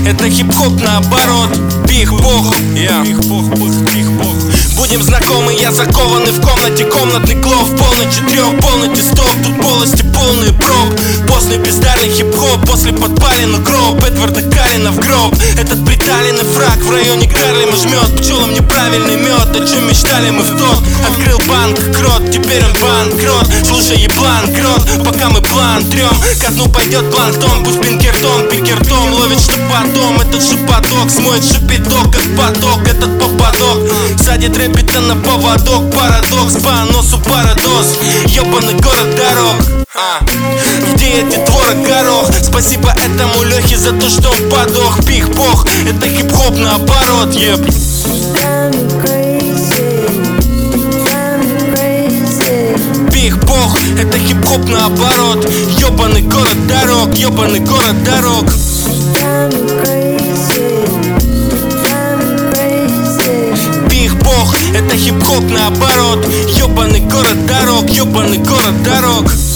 это хип-хоп наоборот. Пих-пох, пих-пох. Будем знакомы, я закованный в комнате. Комнатный клов, полночь трех, полный сток. Тут полости полные проб. После бездарный хип-хоп, после подпален укроп. Эдварда Калина в гроб. Этот приталенный фраг в районе Гарлема жмет. Пчелам неправильный мед, о чем мечтали мы в тот. Открыл банк, крот, теперь он банкрот. Слушай, еблан, крот, пока мы план трем. Ко дну пойдет планктон, пусть пинкертон, пикертом ловит, что потом этот шепоток смоет шипиток, как поток, этот попадок. Садит рэпита на поводок, парадокс, по носу парадос. Ёбаный город дорог, в диете творог горох. Спасибо этому Лёхе за то, что он подох. Пих-пох, это хип-хоп наоборот, еб. Пих-пох, это хип-хоп наоборот. Ёбаный город дорог, ёбаный город дорог. Пих-пох, это хип-хоп наоборот. Ёбаный город дорог, ёбаный город дорог.